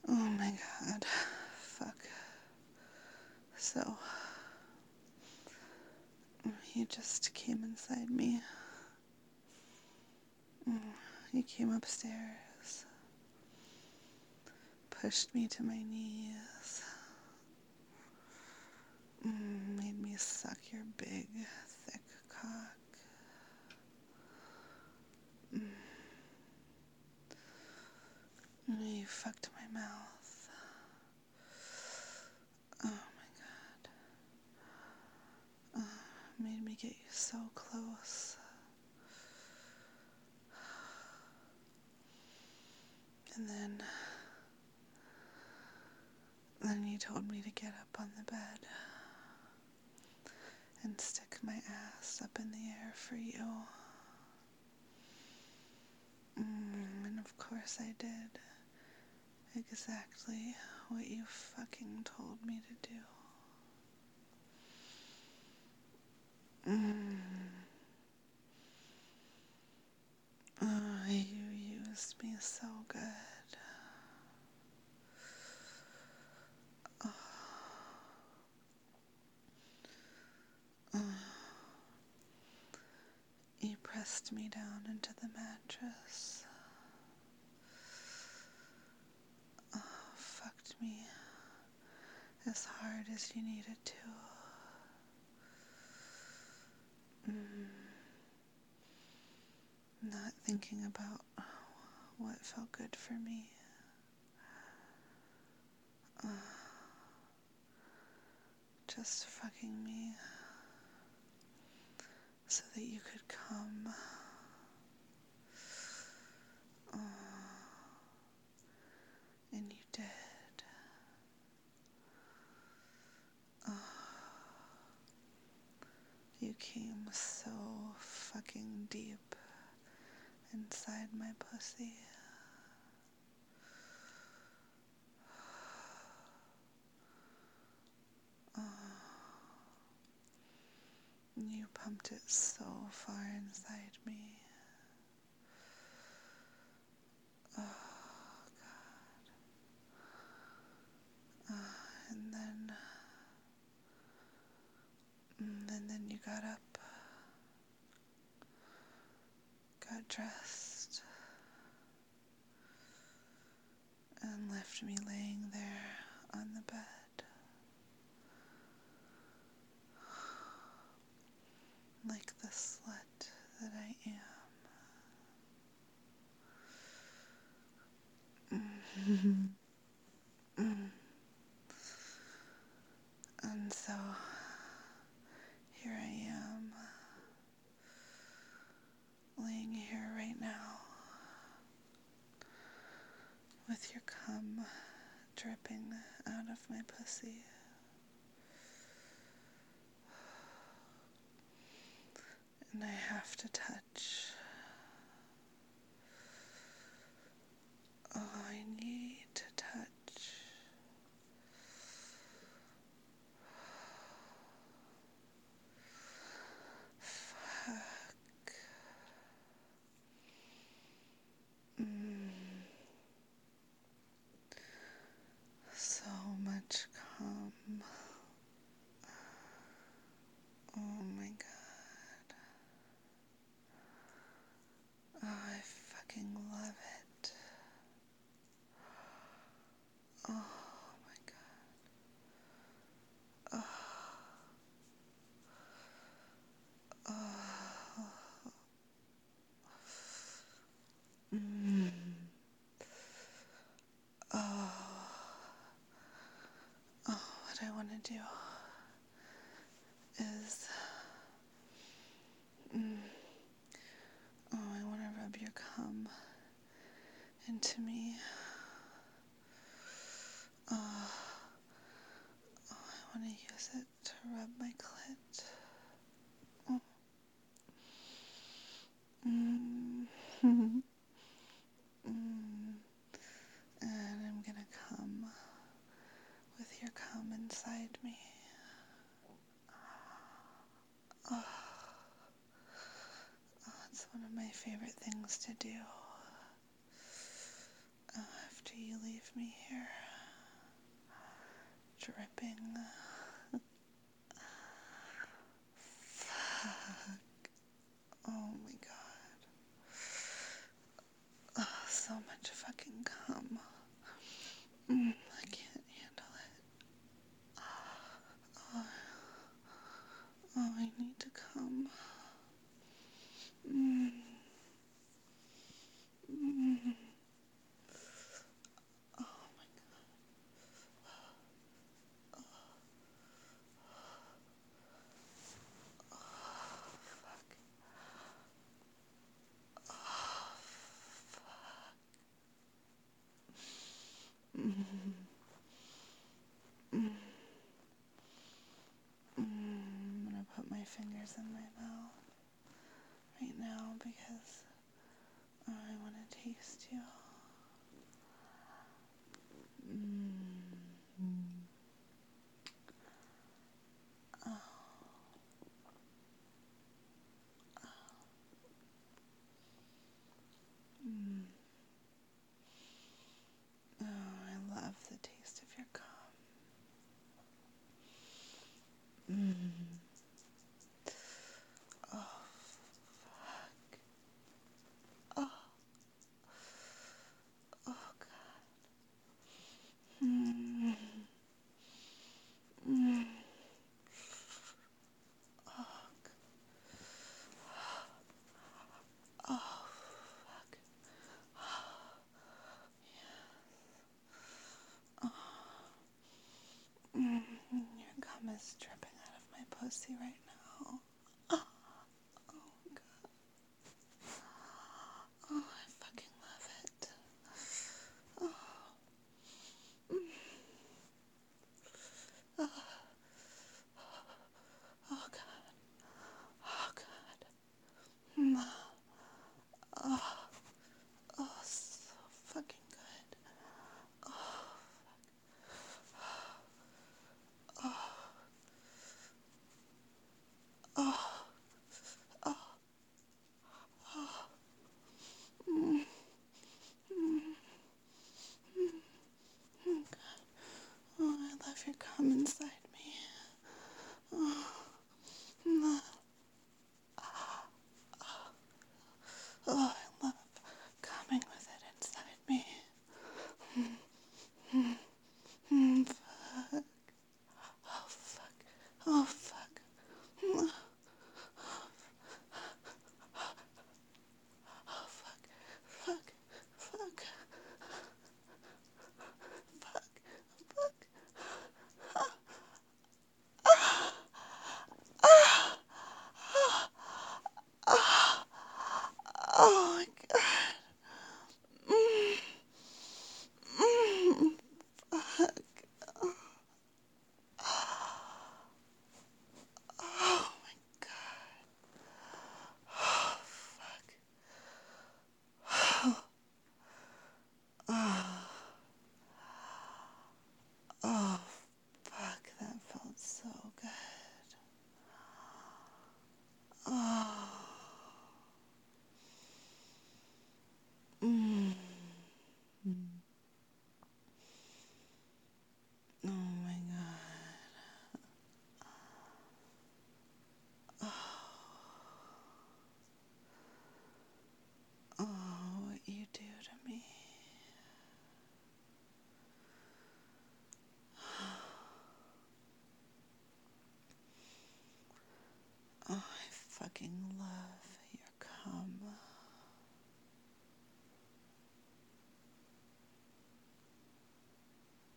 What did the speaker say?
Oh my god. Fuck. So, he just came inside me. He came upstairs, pushed me to my knees, made me suck your big, thick cock. You fucked my mouth. Oh my god. Made me get you so close. And then you told me to get up on the bed and stick my ass up in the air for you. And of course I did exactly what you fucking told me to do. You used me so good. You pressed me down into the mattress. Fucked me as hard as you needed to. Not thinking about what felt good for me. Just fucking me so that you could come. And you did. You came so fucking deep inside my pussy. You pumped it so far inside me. Oh, God. And then you got up, got dressed, and left me laying there on the bed. Like the slut that I am. And so, here I am, laying here right now, with your cum dripping out of my pussy. And I have to touch. Oh, I need to touch. Fuck. So much cum. Oh my god. Oh, I fucking love it. Oh my god. What I want to do is, I want to rub your cum into me. I want to use it to rub my clit. And I'm gonna come with your cum inside me. It's one of my favorite things to do. After you leave me here, dripping. Fuck. Oh my god. Oh, so much fucking cum. I can't handle it. Oh, I need to come. Mm. Mm. Oh my god. Oh, fuck. Oh, fuck. Mm. Mm. I'm gonna put my fingers in my mouth right now because I want to taste you. Mm. Oh. Mm. Oh, I love the taste of your cum. Mm. Oh, fuck. Oh, oh, God. Mm. Mm. Oh, oh, fuck. Oh. Mm. Your gum is dripping out of my pussy right now. Oh, oh, God. Oh, I fucking love it. Oh. Mm. Oh. Oh, God. Oh, God. Mm. Oh. Oh, so fucking good. Oh. Oh. Oh. Oh. Oh. Mm. Mm. Mm. Oh, I love your cum inside me. Oh, mm. Oh, I love coming with it inside me. Mm. Mm. Fuck. Oh, fuck. Oh, fuck. Mm. Oh, fuck. Fuck. Fuck. Fuck. Fuck. Oh, my God. Mm. Mm. Fuck. Oh, my God. Oh, fuck. Oh. Oh, fuck, that felt so good. Oh. Mm. Oh my god. Oh, what you do to me. Oh, I fucking love your cum.